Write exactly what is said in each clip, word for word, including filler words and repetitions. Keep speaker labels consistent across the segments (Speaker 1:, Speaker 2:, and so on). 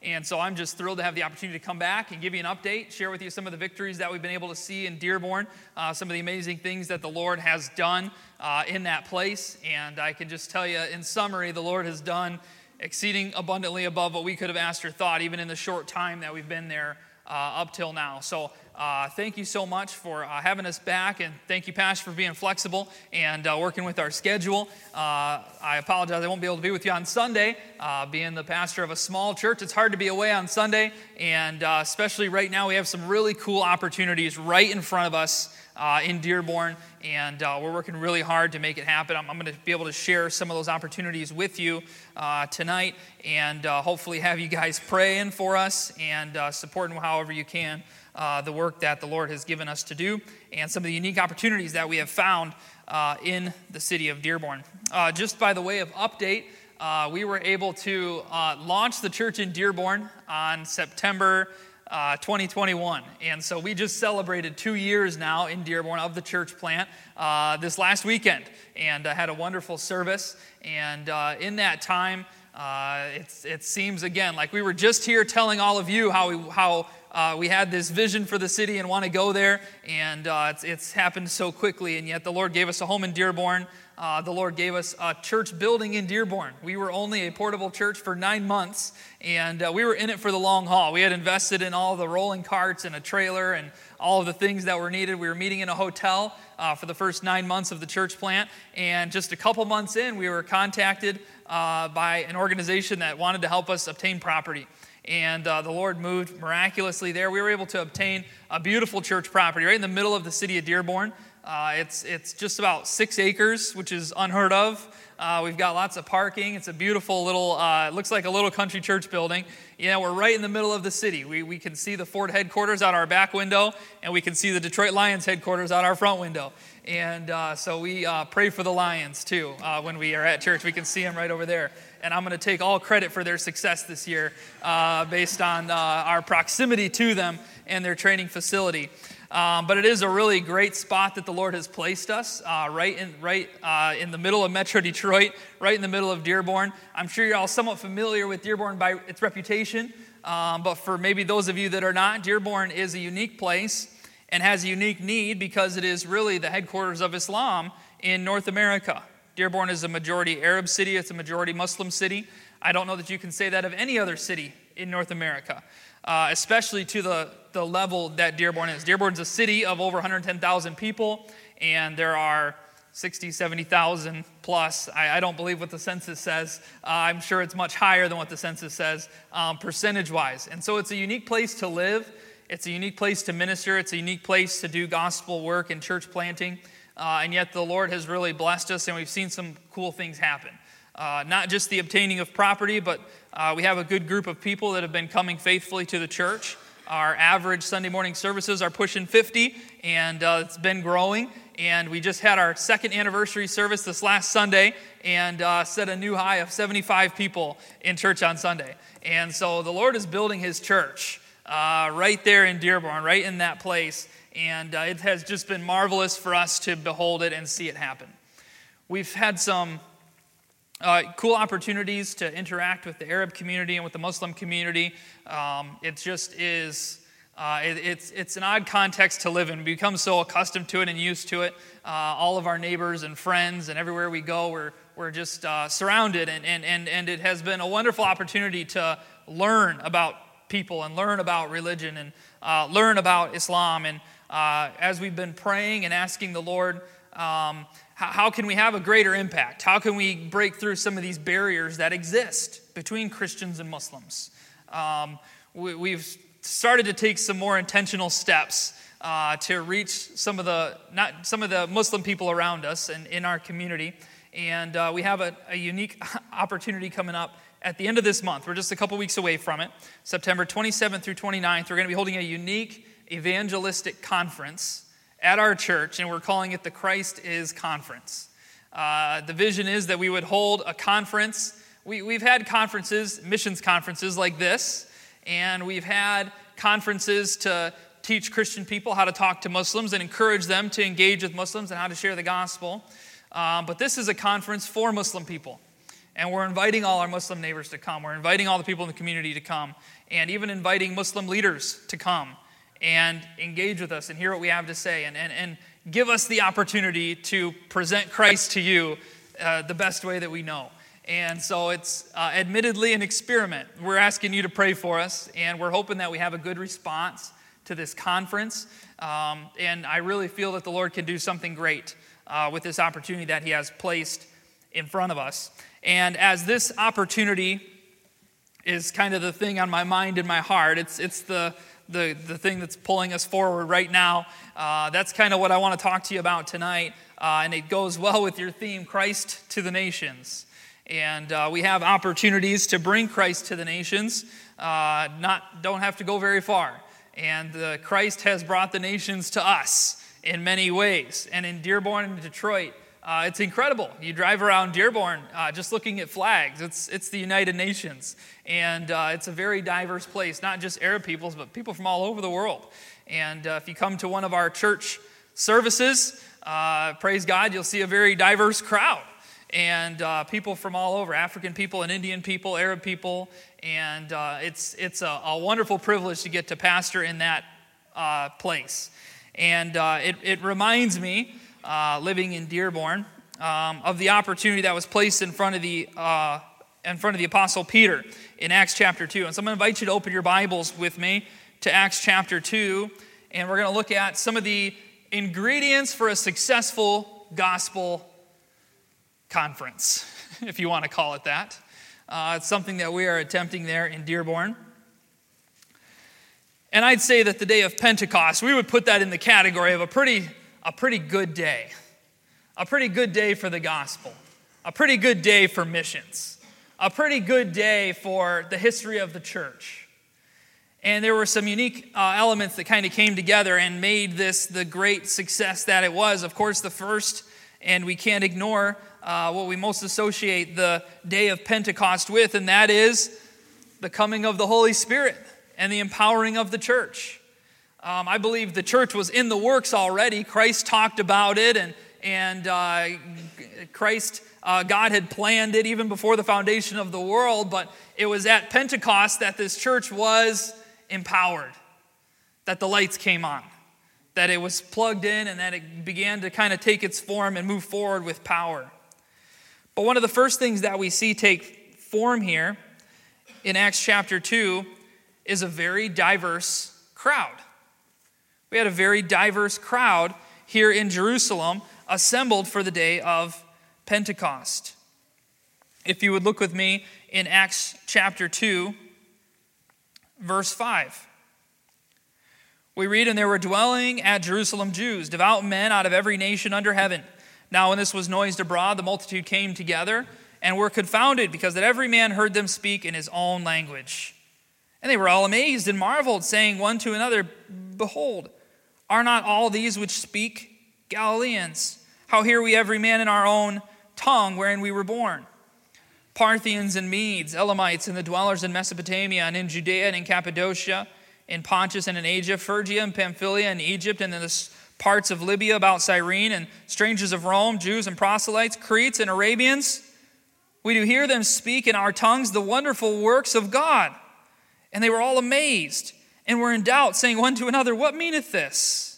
Speaker 1: And so I'm just thrilled to have the opportunity to come back and give you an update, share with you some of the victories that we've been able to see in Dearborn, uh, some of the amazing things that the Lord has done uh, in that place. And I can just tell you, in summary, the Lord has done exceeding abundantly above what we could have asked or thought, even in the short time that we've been there uh, up till now. So uh, thank you so much for uh, having us back, and thank you, Pastor, for being flexible and uh, working with our schedule. Uh, I apologize, I won't be able to be with you on Sunday. Uh, being the pastor of a small church, it's hard to be away on Sunday, and uh, especially right now, we have some really cool opportunities right in front of us Uh, in Dearborn, and uh, we're working really hard to make it happen. I'm, I'm going to be able to share some of those opportunities with you uh, tonight, and uh, hopefully have you guys praying for us and uh, supporting however you can uh, the work that the Lord has given us to do, and some of the unique opportunities that we have found uh, in the city of Dearborn. Uh, just by the way of update, uh, we were able to uh, launch the church in Dearborn on September Uh, twenty twenty-one, and so we just celebrated two years now in Dearborn of the church plant uh, this last weekend, and uh, had a wonderful service. And uh, in that time, uh, it's, it seems again like we were just here telling all of you how we how uh, we had this vision for the city and want to go there, and uh, it's, it's happened so quickly. And yet the Lord gave us a home in Dearborn. Uh, the Lord gave us a church building in Dearborn. We were only a portable church for nine months, and uh, we were in it for the long haul. We had invested in all the rolling carts and a trailer and all of the things that were needed. We were meeting in a hotel uh, for the first nine months of the church plant, and just a couple months in, we were contacted uh, by an organization that wanted to help us obtain property. And uh, the Lord moved miraculously there. We were able to obtain a beautiful church property right in the middle of the city of Dearborn. Uh, it's it's just about six acres, which is unheard of. Uh, we've got lots of parking. It's a beautiful little, uh, it looks like a little country church building. You know, we're right in the middle of the city. We we can see the Ford headquarters out our back window, and we can see the Detroit Lions headquarters out our front window. And uh, so we uh, pray for the Lions, too, uh, when we are at church. We can see them right over there. And I'm going to take all credit for their success this year uh, based on uh, our proximity to them and their training facility. Um, but it is a really great spot that the Lord has placed us, uh, right in right uh, in the middle of Metro Detroit, right in the middle of Dearborn. I'm sure you're all somewhat familiar with Dearborn by its reputation, um, but for maybe those of you that are not, Dearborn is a unique place and has a unique need because it is really the headquarters of Islam in North America. Dearborn is a majority Arab city. It's a majority Muslim city. I don't know that you can say that of any other city in North America, uh, especially to the, the level that Dearborn is. Dearborn is a city of over one hundred ten thousand people, and there are sixty, seventy thousand plus. I, I don't believe what the census says. Uh, I'm sure it's much higher than what the census says, um, percentage-wise. And so it's a unique place to live. It's a unique place to minister. It's a unique place to do gospel work and church planting. Uh, and yet the Lord has really blessed us, and we've seen some cool things happen. Uh, not just the obtaining of property, but uh, we have a good group of people that have been coming faithfully to the church. Our average Sunday morning services are pushing fifty, and uh, it's been growing. And we just had our second anniversary service this last Sunday, and uh, set a new high of seventy-five people in church on Sunday. And so the Lord is building His church uh, right there in Dearborn, right in that place. And uh, it has just been marvelous for us to behold it and see it happen. We've had some uh, cool opportunities to interact with the Arab community and with the Muslim community. Um, it just is, uh, it, it's it's an odd context to live in. We become so accustomed to it and used to it. Uh, all of our neighbors and friends, and everywhere we go, we're we're just uh, surrounded. And, and, and, and it has been a wonderful opportunity to learn about people and learn about religion and uh, learn about Islam. And Uh, as we've been praying and asking the Lord, um, how, how can we have a greater impact? How can we break through some of these barriers that exist between Christians and Muslims? Um, we, we've started to take some more intentional steps uh, to reach some of the not some of the Muslim people around us and in our community. And uh, we have a, a unique opportunity coming up at the end of this month. We're just a couple weeks away from it. September twenty-seventh through twenty-ninth, we're going to be holding a unique evangelistic conference at our church, and we're calling it the Christ Is Conference. Uh, the vision is that we would hold a conference. We, we've had conferences, missions conferences like this, and we've had conferences to teach Christian people how to talk to Muslims and encourage them to engage with Muslims and how to share the gospel. Um, but this is a conference for Muslim people. And we're inviting all our Muslim neighbors to come. We're inviting all the people in the community to come, and even inviting Muslim leaders to come and engage with us and hear what we have to say, and, and, and give us the opportunity to present Christ to you uh, the best way that we know. And so it's uh, admittedly an experiment. We're asking you to pray for us, and we're hoping that we have a good response to this conference. Um, and I really feel that the Lord can do something great uh, with this opportunity that He has placed in front of us. And as this opportunity is kind of the thing on my mind and my heart, it's it's the the, the thing that's pulling us forward right now. Uh, that's kind of what I want to talk to you about tonight. Uh, and it goes well with your theme, Christ to the Nations. And uh, we have opportunities to bring Christ to the nations. Uh, not don't have to go very far. And uh, Christ has brought the nations to us in many ways. And in Dearborn and Detroit, uh, it's incredible. You drive around Dearborn uh, just looking at flags. It's it's the United Nations. And uh, it's a very diverse place, not just Arab peoples, but people from all over the world. And uh, if you come to one of our church services, uh, praise God, you'll see a very diverse crowd. And uh, people from all over, African people and Indian people, Arab people, and uh, it's it's a, a wonderful privilege to get to pastor in that uh, place. And uh, it, it reminds me, uh, living in Dearborn, um, of the opportunity that was placed in front of the uh, in front of the Apostle Peter in Acts chapter two. And so I'm going to invite you to open your Bibles with me to Acts chapter two, and we're going to look at some of the ingredients for a successful gospel conference, if you want to call it that. Uh, it's something that we are attempting there in Dearborn. And I'd say that the day of Pentecost, we would put that in the category of a pretty, a pretty good day. A pretty good day for the gospel. A pretty good day for missions. A pretty good day for the history of the church. And there were some unique uh, elements that kind of came together and made this the great success that it was. Of course, the first, and we can't ignore Uh, what we most associate the day of Pentecost with, and that is the coming of the Holy Spirit and the empowering of the church. Um, I believe the church was in the works already. Christ talked about it, and, and uh, Christ, uh, God had planned it even before the foundation of the world, but it was at Pentecost that this church was empowered, that the lights came on, that it was plugged in, and that it began to kind of take its form and move forward with power. But one of the first things that we see take form here in Acts chapter two is a very diverse crowd. We had a very diverse crowd here in Jerusalem assembled for the day of Pentecost. If you would look with me in Acts chapter two, verse five. We read, "And there were dwelling at Jerusalem Jews, devout men out of every nation under heaven. Now when this was noised abroad, the multitude came together and were confounded, because that every man heard them speak in his own language. And they were all amazed and marveled, saying one to another, Behold, are not all these which speak Galileans? How hear we every man in our own tongue wherein we were born? Parthians and Medes, Elamites, and the dwellers in Mesopotamia, and in Judea and in Cappadocia, in Pontus and in Asia, Phrygia and Pamphylia and Egypt, and in the parts of Libya about Cyrene, and strangers of Rome, Jews and proselytes, Cretes and Arabians. We do hear them speak in our tongues the wonderful works of God. And they were all amazed and were in doubt, saying one to another, What meaneth this?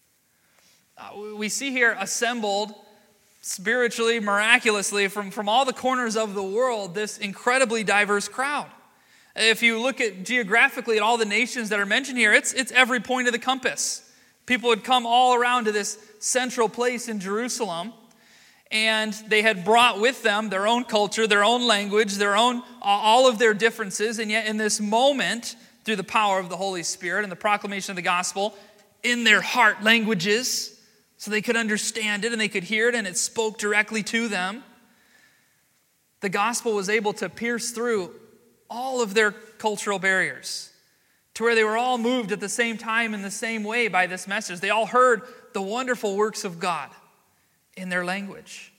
Speaker 1: Uh, we see here assembled spiritually, miraculously, from, from all the corners of the world, this incredibly diverse crowd. If you look at geographically at all the nations that are mentioned here, it's, it's every point of the compass. People would come all around to this central place in Jerusalem, and they had brought with them their own culture, their own language, their own, all of their differences, and yet in this moment, through the power of the Holy Spirit and the proclamation of the gospel, in their heart languages, so they could understand it and they could hear it, and it spoke directly to them, the gospel was able to pierce through all of their cultural barriers, to where they were all moved at the same time in the same way by this message. They all heard the wonderful works of God in their language.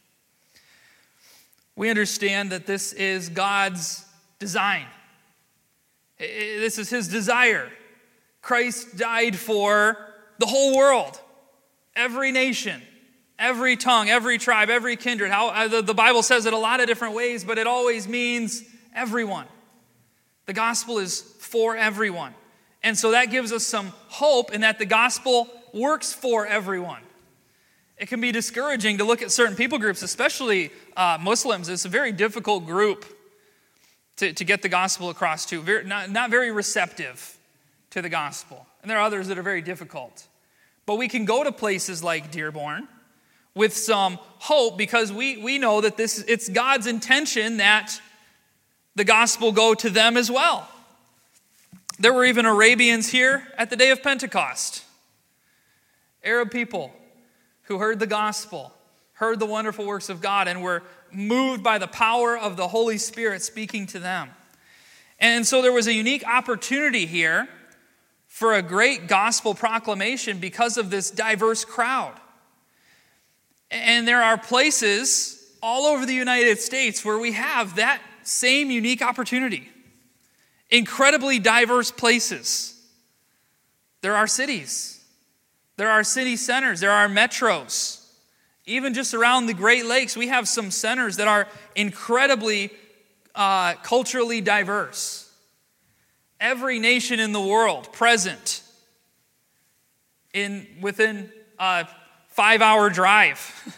Speaker 1: We understand that this is God's design. This is His desire. Christ died for the whole world, every nation, Every tongue, every tribe, every kindred. How uh, the, the Bible says it a lot of different ways, but it always means everyone. The gospel is for everyone. And so that gives us some hope in that the gospel works for everyone. It can be discouraging to look at certain people groups, especially uh, Muslims. It's a very difficult group to, to get the gospel across to. Very, not, not very receptive to the gospel. And there are others that are very difficult. But we can go to places like Dearborn with some hope because we, we know that this it's God's intention that the gospel go to them as well. There were even Arabians here at the day of Pentecost. Arab people who heard the gospel, heard the wonderful works of God, and were moved by the power of the Holy Spirit speaking to them. And so there was a unique opportunity here for a great gospel proclamation because of this diverse crowd. And there are places all over the United States where we have that same unique opportunity. Incredibly diverse places. There are cities. There are city centers. There are metros. Even just around the Great Lakes, we have some centers that are incredibly uh, culturally diverse. Every nation in the world present in within a five-hour drive.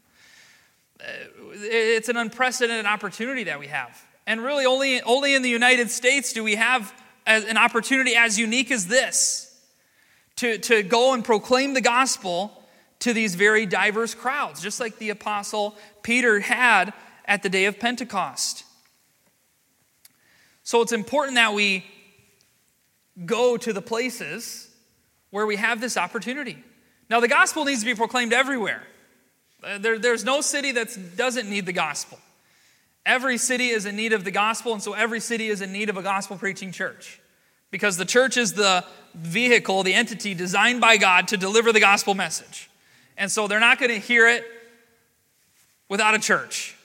Speaker 1: It's an unprecedented opportunity that we have. And really only, only in the United States do we have an opportunity as unique as this to, to go and proclaim the gospel to these very diverse crowds, just like the Apostle Peter had at the day of Pentecost. So it's important that we go to the places where we have this opportunity. Now, the gospel needs to be proclaimed everywhere. There, there's no city that doesn't need the gospel. Every city is in need of the gospel, and so every city is in need of a gospel-preaching church. Because the church is the vehicle, the entity designed by God to deliver the gospel message. And so they're not going to hear it without a church.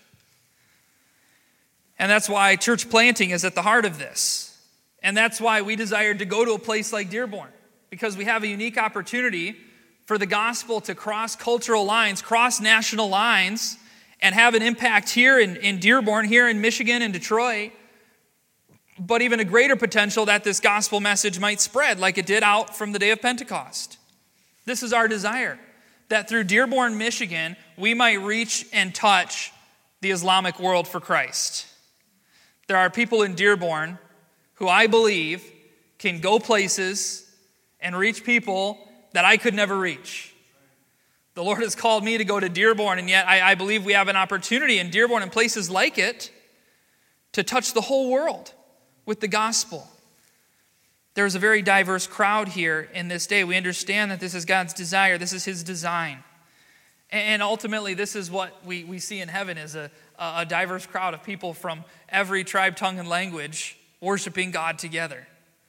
Speaker 1: And that's why church planting is at the heart of this. And that's why we desired to go to a place like Dearborn, because we have a unique opportunity for the gospel to cross cultural lines, cross national lines, and have an impact here in, in Dearborn, here in Michigan and Detroit, but even a greater potential that this gospel message might spread like it did out from the day of Pentecost. This is our desire, that through Dearborn, Michigan, we might reach and touch the Islamic world for Christ. There are people in Dearborn who I believe can go places and reach people that I could never reach. The Lord has called me to go to Dearborn, and yet I, I believe we have an opportunity in Dearborn and places like it to touch the whole world with the gospel. There's a very diverse crowd here in this day. We understand that this is God's desire. This is His design. And ultimately, this is what we, we see in heaven is a, a diverse crowd of people from every tribe, tongue, and language worshiping God together.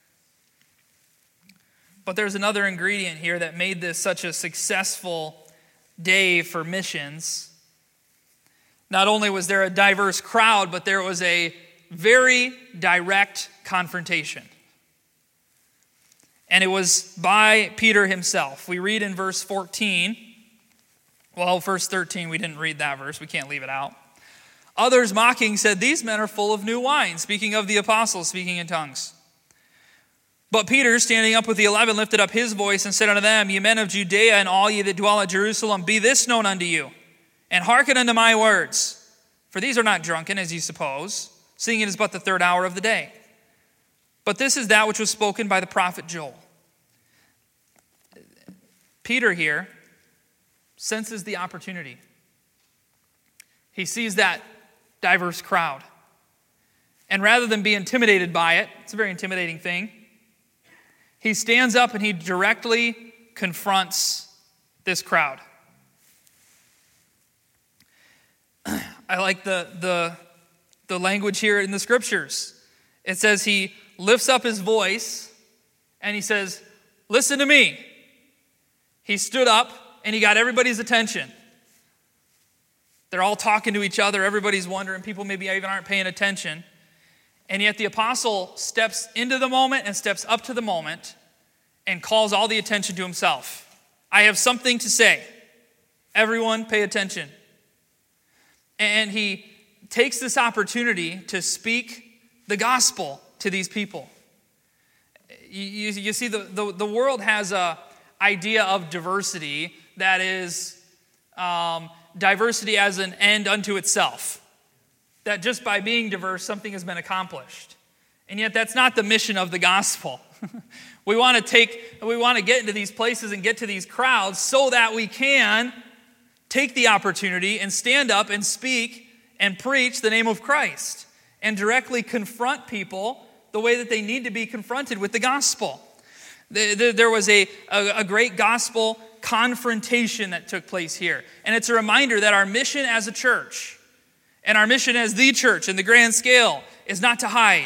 Speaker 1: But there's another ingredient here that made this such a successful day for missions. Not only was there a diverse crowd, but there was a very direct confrontation. And it was by Peter himself. We read in verse fourteen, well, verse thirteen, we didn't read that verse. We can't leave it out. Others mocking said, "These men are full of new wine," speaking of the apostles speaking in tongues. But Peter, standing up with the eleven, lifted up his voice and said unto them, "Ye men of Judea, and all ye that dwell at Jerusalem, be this known unto you, and hearken unto my words. For these are not drunken, as ye suppose, seeing it is but the third hour of the day. But this is that which was spoken by the prophet Joel." Peter here senses the opportunity. He sees that diverse crowd. And rather than be intimidated by it, it's a very intimidating thing, he stands up and he directly confronts this crowd. I like the, the, the language here in the scriptures. It says he lifts up his voice and he says, "Listen to me." He stood up and he got everybody's attention. They're all talking to each other. Everybody's wondering. People maybe even aren't paying attention. And yet the apostle steps into the moment and steps up to the moment and calls all the attention to himself. "I have something to say." Everyone pay attention. And he takes this opportunity to speak the gospel to these people. You, you, you see, the, the, the world has a idea of diversity that is um, diversity as an end unto itself. That just by being diverse, something has been accomplished. And yet that's not the mission of the gospel. We want to take, we want to get into these places and get to these crowds so that we can take the opportunity and stand up and speak and preach the name of Christ and directly confront people the way that they need to be confronted with the gospel. There was a, a, a great gospel confrontation that took place here. And it's a reminder that our mission as a church and our mission as the church in the grand scale is not to hide.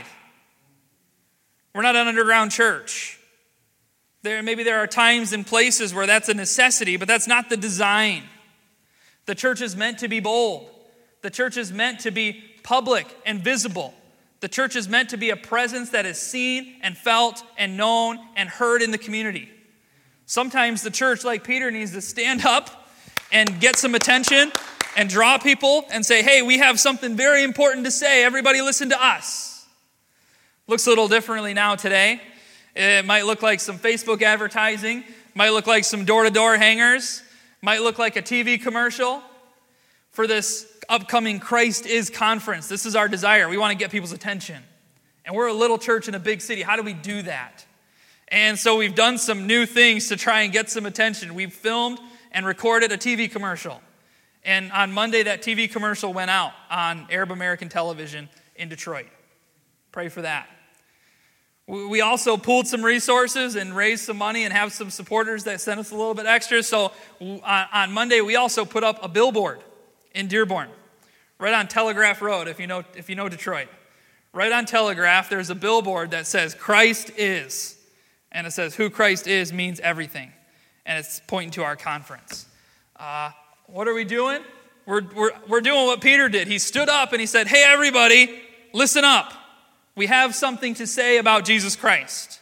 Speaker 1: We're not an underground church. There, maybe there are times and places where that's a necessity, but that's not the design. The church is meant to be bold. The church is meant to be public and visible. The church is meant to be a presence that is seen and felt and known and heard in the community. Sometimes the church, like Peter, needs to stand up and get some attention and draw people and say, hey, we have something very important to say. Everybody listen to us. Looks a little differently now today. It might look like some Facebook advertising. Might look like some door-to-door hangers. Might look like a T V commercial for this upcoming Christ Is conference. This is our desire. We want to get people's attention. And we're a little church in a big city. How do we do that? And so we've done some new things to try and get some attention. We've filmed and recorded a T V commercial. And on Monday, that T V commercial went out on Arab American television in Detroit. Pray for that. We also pooled some resources and raised some money and have some supporters that sent us a little bit extra. So on Monday, we also put up a billboard in Dearborn, right on Telegraph Road, if you know if you know Detroit. Right on Telegraph, there's a billboard that says, Christ is. And it says, who Christ is means everything. And it's pointing to our conference. Uh, what are we doing? We're, we're, we're doing what Peter did. He stood up and he said, hey, everybody, listen up. We have something to say about Jesus Christ.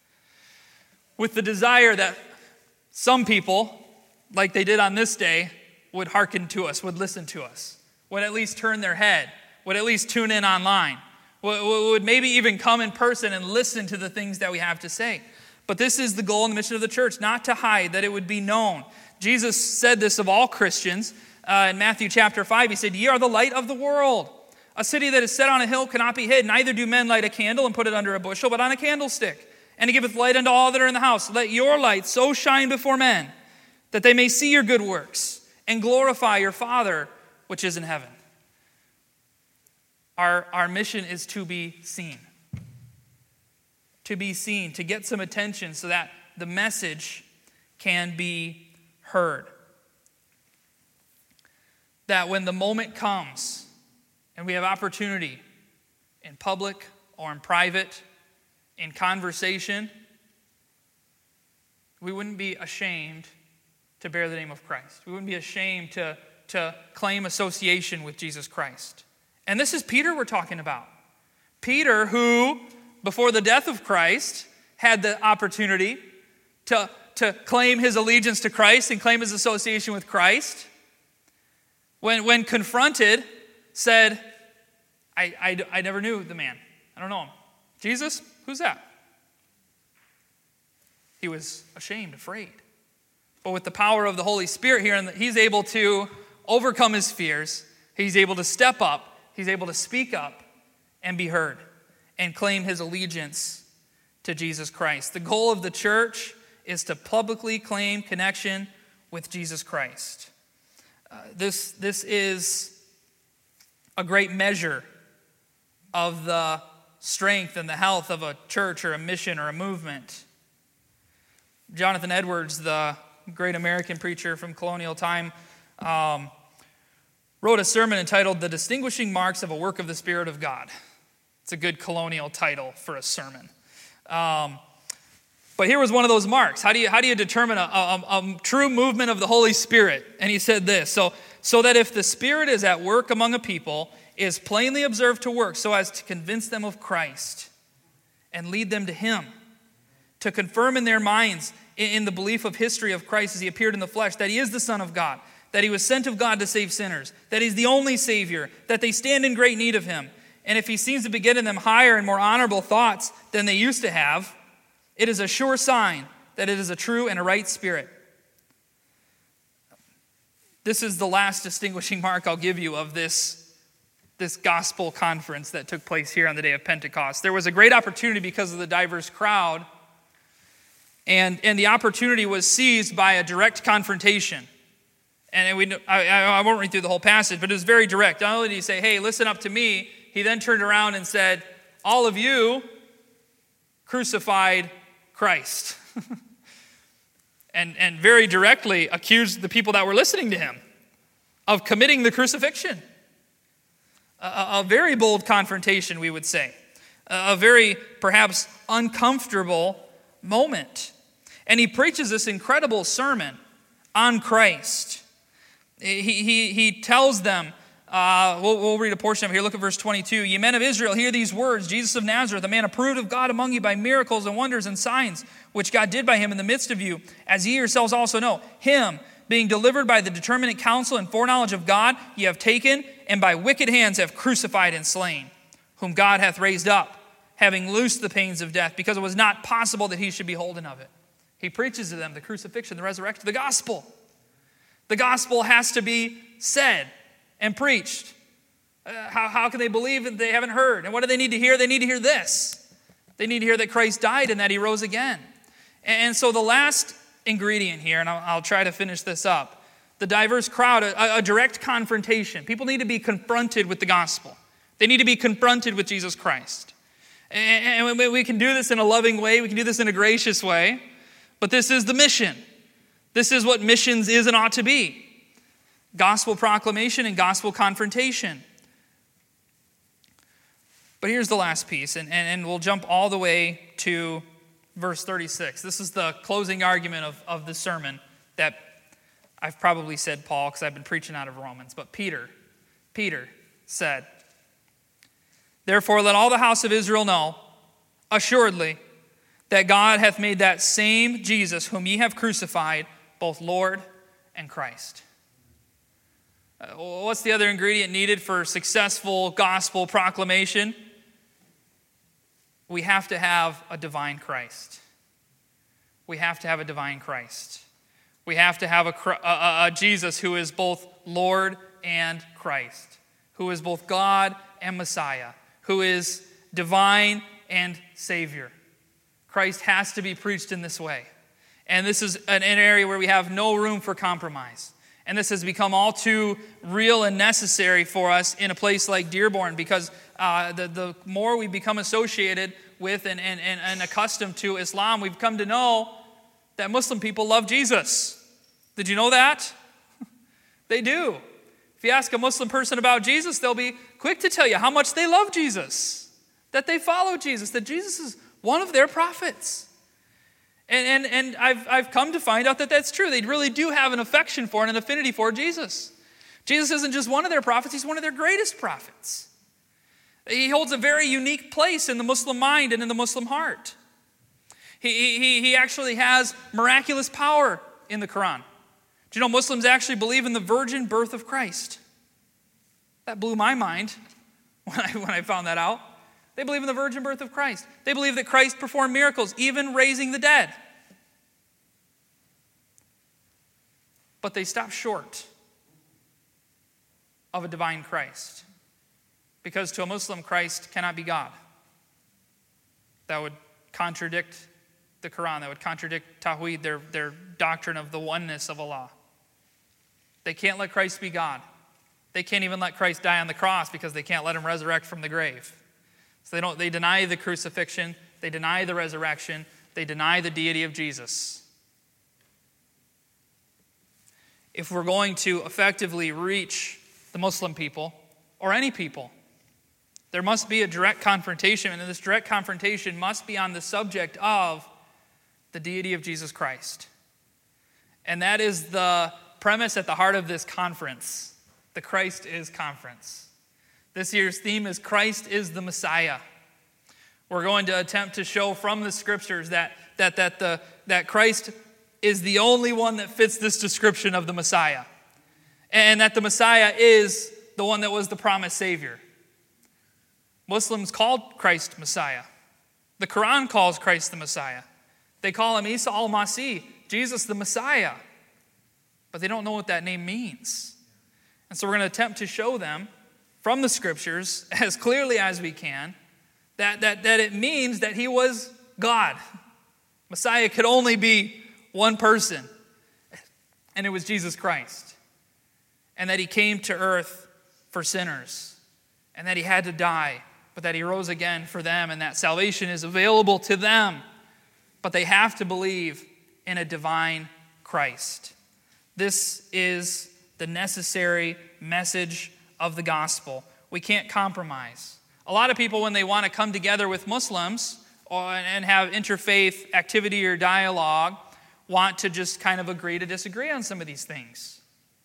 Speaker 1: With the desire that some people, like they did on this day, would hearken to us, would listen to us, would at least turn their head, would at least tune in online, would maybe even come in person and listen to the things that we have to say. But this is the goal and the mission of the church, not to hide, that it would be known. Jesus said this of all Christians uh, in Matthew chapter five. He said, ye are the light of the world. A city that is set on a hill cannot be hid. Neither do men light a candle and put it under a bushel, but on a candlestick. And he giveth light unto all that are in the house. Let your light so shine before men, that they may see your good works and glorify your Father which is in heaven. Our, our mission is to be seen. To be seen, to get some attention so that the message can be heard. That when the moment comes and we have opportunity in public or in private, in conversation, we wouldn't be ashamed to bear the name of Christ. We wouldn't be ashamed to, to claim association with Jesus Christ. And this is Peter we're talking about. Peter, who, before the death of Christ, had the opportunity to, to claim his allegiance to Christ and claim his association with Christ, when, when confronted, said, I, I, I never knew the man. I don't know him. Jesus? Who's that? He was ashamed, afraid. But with the power of the Holy Spirit here, he's able to overcome his fears. He's able to step up. He's able to speak up and be heard and claim his allegiance to Jesus Christ. The goal of the church is to publicly claim connection with Jesus Christ. Uh, this, this is a great measure of the strength and the health of a church or a mission or a movement. Jonathan Edwards, the great American preacher from colonial time, um, wrote a sermon entitled The Distinguishing Marks of a Work of the Spirit of God. It's a good colonial title for a sermon. Um, but here was one of those marks. How do you, how do you determine a, a, a true movement of the Holy Spirit? And he said this, so, so that if the Spirit is at work among a people, is plainly observed to work so as to convince them of Christ and lead them to him, to confirm in their minds in, in the belief of history of Christ as he appeared in the flesh, that he is the Son of God, that he was sent of God to save sinners, that he's the only Savior, that they stand in great need of him. And if he seems to be getting them higher and more honorable thoughts than they used to have, it is a sure sign that it is a true and a right spirit. This is the last distinguishing mark I'll give you of this, this gospel conference that took place here on the day of Pentecost. There was a great opportunity because of the diverse crowd, and, and the opportunity was seized by a direct confrontation. And we, I, I won't read through the whole passage, but it was very direct. Not only did he say, hey, listen up to me, he then turned around and said, all of you crucified Christ. and, and very directly accused the people that were listening to him of committing the crucifixion. A, a very bold confrontation, we would say. A, a very, perhaps, uncomfortable moment. And he preaches this incredible sermon on Christ. He, he, he tells them, uh, we'll, we'll read a portion of it here. Look at verse twenty-two. Ye men of Israel, hear these words. Jesus of Nazareth, a man approved of God among you by miracles and wonders and signs, which God did by him in the midst of you, as ye yourselves also know. Him, being delivered by the determinate counsel and foreknowledge of God, ye have taken, and by wicked hands have crucified and slain, whom God hath raised up, having loosed the pains of death, because it was not possible that he should be holden of it. He preaches to them the crucifixion, the resurrection, the gospel. The gospel has to be said and preached. Uh, how, how can they believe if they haven't heard? And what do they need to hear? They need to hear this. They need to hear that Christ died and that he rose again. And so the last ingredient here, and I'll, I'll try to finish this up, the diverse crowd, a, a direct confrontation. People need to be confronted with the gospel. They need to be confronted with Jesus Christ. And, and we can do this in a loving way. We can do this in a gracious way. But this is the mission. This is what missions is and ought to be. Gospel proclamation and gospel confrontation. But here's the last piece, and, and, and we'll jump all the way to verse thirty-six. This is the closing argument of, of the sermon that I've probably said Paul, because I've been preaching out of Romans. But Peter, Peter said, therefore let all the house of Israel know, assuredly, that God hath made that same Jesus whom ye have crucified, both Lord and Christ. Uh, what's the other ingredient needed for successful gospel proclamation? We have to have a divine Christ. We have to have a divine Christ. We have to have a, a, a Jesus who is both Lord and Christ, who is both God and Messiah, who is divine and Savior. Christ has to be preached in this way. And this is an, an area where we have no room for compromise. And this has become all too real and necessary for us in a place like Dearborn, because uh, the, the more we become associated with and, and, and, and accustomed to Islam, we've come to know that Muslim people love Jesus. Did you know that? They do. If you ask a Muslim person about Jesus, they'll be quick to tell you how much they love Jesus, that they follow Jesus, that Jesus is one of their prophets. And, and, and I've, I've come to find out that that's true. They really do have an affection for and an affinity for Jesus. Jesus isn't just one of their prophets, he's one of their greatest prophets. He holds a very unique place in the Muslim mind and in the Muslim heart. He, he, he actually has miraculous power in the Quran. Do you know Muslims actually believe in the virgin birth of Christ? That blew my mind when I, when I found that out. They believe in the virgin birth of Christ. They believe that Christ performed miracles, even raising the dead. But they stop short of a divine Christ. Because to a Muslim, Christ cannot be God. That would contradict the Quran. That would contradict Tawheed, their, their doctrine of the oneness of Allah. They can't let Christ be God. They can't even let Christ die on the cross because they can't let him resurrect from the grave. So they don't. They deny the crucifixion. They deny the resurrection. They deny the deity of Jesus. If we're going to effectively reach the Muslim people, or any people, there must be a direct confrontation, and this direct confrontation must be on the subject of the deity of Jesus Christ. And that is the premise at the heart of this conference, the Christ is Conference. This year's theme is Christ is the Messiah. We're going to attempt to show from the scriptures that, that, that, the, that Christ is the only one that fits this description of the Messiah. and that the Messiah is the one that was the promised Savior. Muslims called Christ Messiah. The Quran calls Christ the Messiah. They call him Isa al-Masih, Jesus the Messiah. But they don't know what that name means. And so we're going to attempt to show them from the Scriptures as clearly as we can that, that, that it means that he was God. Messiah could only be one person, and it was Jesus Christ. And that he came to earth for sinners, and that he had to die, but that he rose again for them, and that salvation is available to them. But they have to believe in a divine Christ. This is the necessary message of the gospel. We can't compromise. A lot of people, when they want to come together with Muslims or, and have interfaith activity or dialogue, want to just kind of agree to disagree on some of these things.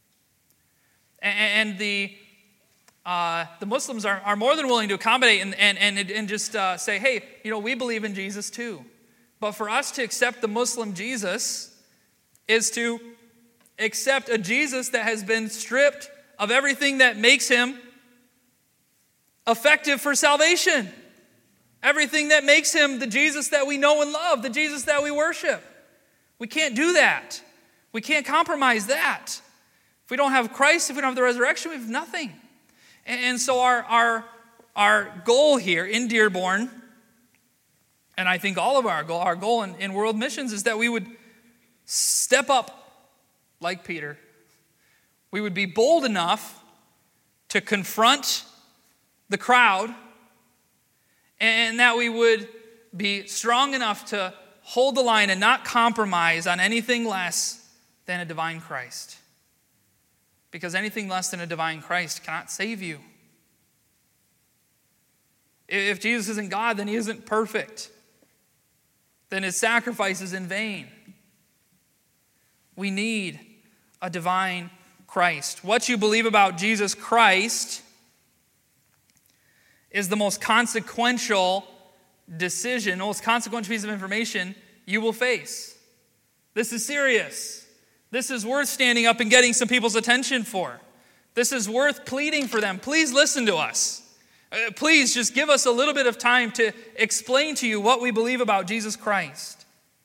Speaker 1: And, and the uh, the Muslims are, are more than willing to accommodate and, and, and, and just uh, say, hey, you know, we believe in Jesus too. But for us to accept the Muslim Jesus is to accept a Jesus that has been stripped of everything that makes him effective for salvation. Everything that makes him the Jesus that we know and love, the Jesus that we worship. We can't do that. We can't compromise that. If we don't have Christ, if we don't have the resurrection, we have nothing. And, and so our, our, our goal here in Dearborn, and I think all of our goal, our goal in, in world missions is that we would step up like Peter. We would be bold enough to confront the crowd, and that we would be strong enough to hold the line and not compromise on anything less than a divine Christ. Because anything less than a divine Christ cannot save you. If Jesus isn't God, then he isn't perfect. Then his sacrifice is in vain. We need a divine Christ. What you believe about Jesus Christ is the most consequential decision, the most consequential piece of information you will face. This is serious. This is worth standing up and getting some people's attention for. This is worth pleading for them. Please listen to us. Uh, please just give us a little bit of time to explain to you what we believe about Jesus Christ.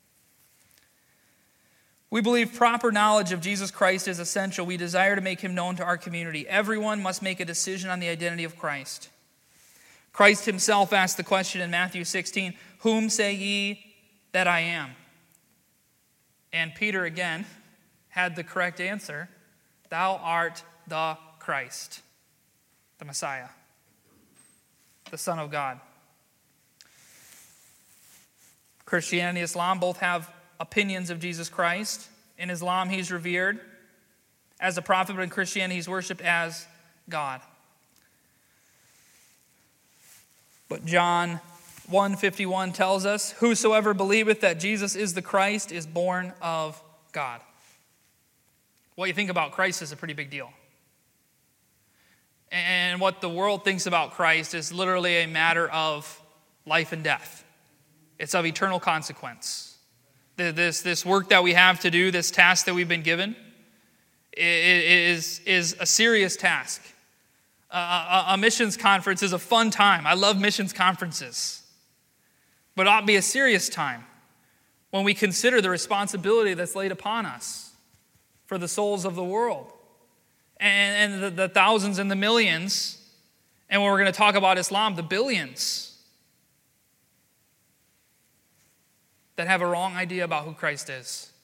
Speaker 1: We believe proper knowledge of Jesus Christ is essential. We desire to make him known to our community. Everyone must make a decision on the identity of Christ. Christ himself asked the question in Matthew sixteen, "Whom say ye that I am?" And Peter again had the correct answer. Thou art the Christ, the Messiah, the Son of God. Christianity and Islam both have opinions of Jesus Christ. In Islam, he's revered as a prophet, but in Christianity, he's worshipped as God. But John one fifty-one tells us, "Whosoever believeth that Jesus is the Christ is born of God." What you think about Christ is a pretty big deal. And what the world thinks about Christ is literally a matter of life and death. It's of eternal consequence. This, this work that we have to do, this task that we've been given, is, is a serious task. A, a missions conference is a fun time. I love missions conferences. But it ought to be a serious time when we consider the responsibility that's laid upon us for the souls of the world. And, and the, the thousands and the millions, and when we're going to talk about Islam, the billions that have a wrong idea about who Christ is.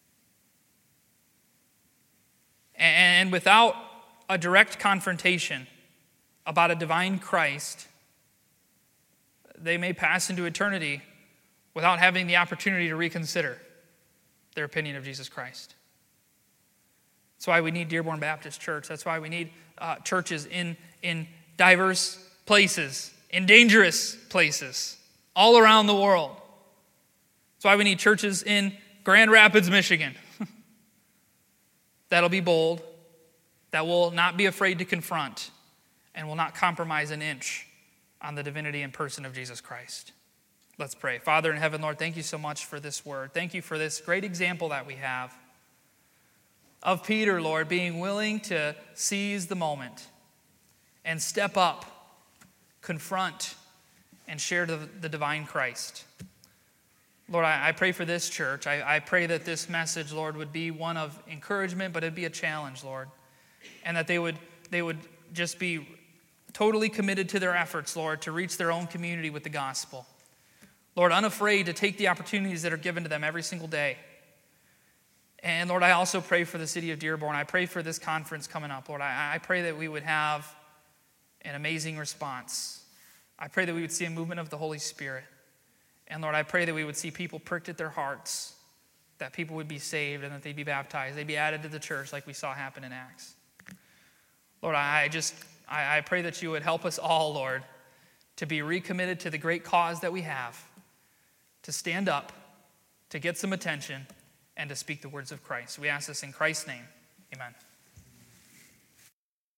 Speaker 1: And without a direct confrontation about a divine Christ, they may pass into eternity without having the opportunity to reconsider their opinion of Jesus Christ. That's why we need Dearborn Baptist Church. That's why we need uh, churches in, in diverse places, in dangerous places, all around the world. That's why we need churches in Grand Rapids, Michigan, that'll be bold, that will not be afraid to confront, and will not compromise an inch on the divinity and person of Jesus Christ. Let's pray. Father in heaven, Lord, thank you so much for this word. Thank you for this great example that we have of Peter, Lord, being willing to seize the moment and step up, confront, and share the, the divine Christ. Lord, I, I pray for this church. I, I pray that this message, Lord, would be one of encouragement, but it'd be a challenge, Lord. And that they would they would just be totally committed to their efforts, Lord, to reach their own community with the gospel. Lord, unafraid to take the opportunities that are given to them every single day. And Lord, I also pray for the city of Dearborn. I pray for this conference coming up, Lord. I, I pray that we would have an amazing response. I pray that we would see a movement of the Holy Spirit. And Lord, I pray that we would see people pricked at their hearts, that people would be saved and that they'd be baptized. They'd be added to the church like we saw happen in Acts. Lord, I just, I, I pray that you would help us all, Lord, to be recommitted to the great cause that we have, to stand up, to get some attention, and to speak the words of Christ. We ask this in Christ's name. Amen.